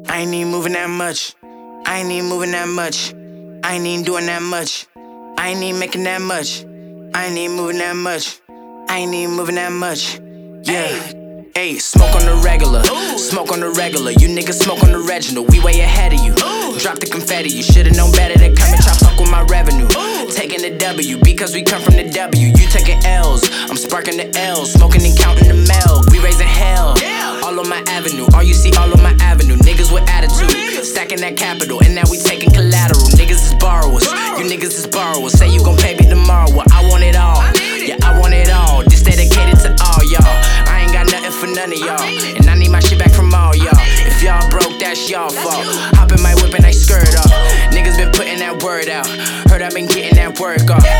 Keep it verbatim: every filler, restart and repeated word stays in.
I ain't even moving that much. I ain't even moving that much. I ain't even doing that much. I ain't even making that much. I ain't even moving that much. I ain't even moving that much. Yeah. Ayy, smoke on the regular, smoke on the regular. You niggas smoke on the Reginald, we way ahead of you. Drop the confetti, you should've known better than come and try fuck with my revenue. Taking the W, because we come from the W. You taking L's, I'm sparking the L's. Smoking and counting the mail, we raising hell. All on my avenue, all you see all on my avenue. Niggas with attitude, stacking that capital. And now we taking collateral, niggas is borrowers. You niggas is borrowers, say you gon' pay me tomorrow. Well, I want it all, yeah, I want it all. This dedicated to all y'all. I ain't got nothing for none of y'all, and I need my shit back from all y'all. If y'all broke, that's y'all fault. Hop in my whip and I skirt off. Niggas been putting that word out. Heard I been getting that work off.